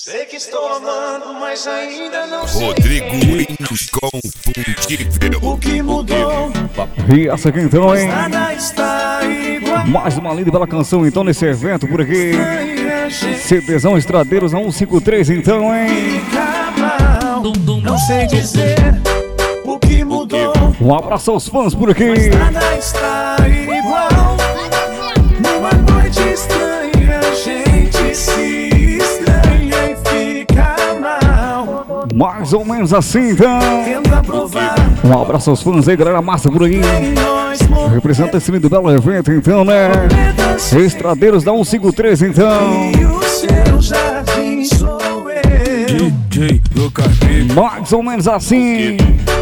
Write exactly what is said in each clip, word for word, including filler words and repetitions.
Sei que estou amando, mas ainda não sei. Rodrigo Inconfundível. O que mudou? E essa aqui então, hein? Nada está igual. Mais uma linda e bela canção então nesse evento por aqui. CDzão Estradeiros a cento e cinquenta e três então, hein? Fica mal. Não sei dizer o que mudou. Um abraço aos fãs por aqui. Nada está igual. Numa noite estranha, a gente se estranha e fica mal. Mais ou menos assim então. Tenta provar. Um abraço aos fãs aí, galera massa por aí. Nós morremos. Representa esse lindo belo evento então, né? Estradeiros da cento e cinquenta e três então. E o seu jardim sou eu. D J Lucas Mais ou menos assim.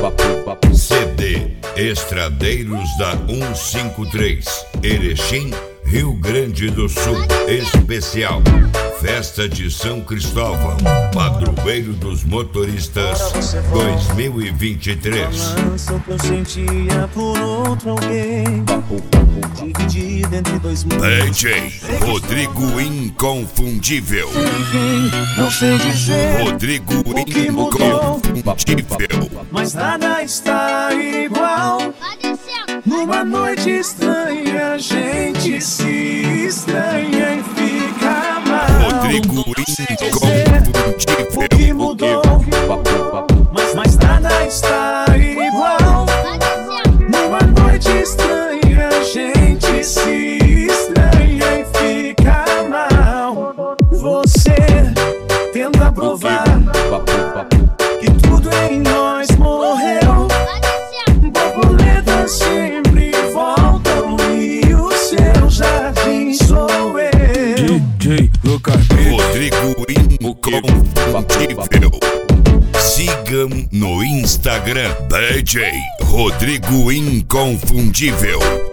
C D Estradeiros da cento e cinquenta e três, Erechim, Rio Grande do Sul. Especial Festa de São Cristóvão, Padroeiro dos Motoristas dois mil e vinte e três. Só que eu sentia por outro alguém, dividido entre dois mundos. D J Rodrigo Inconfundível. Não sei dizer Rodrigo o que mudou, Inconfundível. mas nada está igual. Numa noite estranha, a gente se estranha e fica mal. Rodrigo O que Inconfundível. mudou, mas, mas nada está igual. Numa noite estranha, a gente se estranha e fica mal. Você tenta provar que tudo em nós morreu. Borboletas sempre voltam e o seu jardim sou eu. D J Lucas Rodrigo Inconfundível. Sigam no Instagram D J Rodrigo Inconfundível.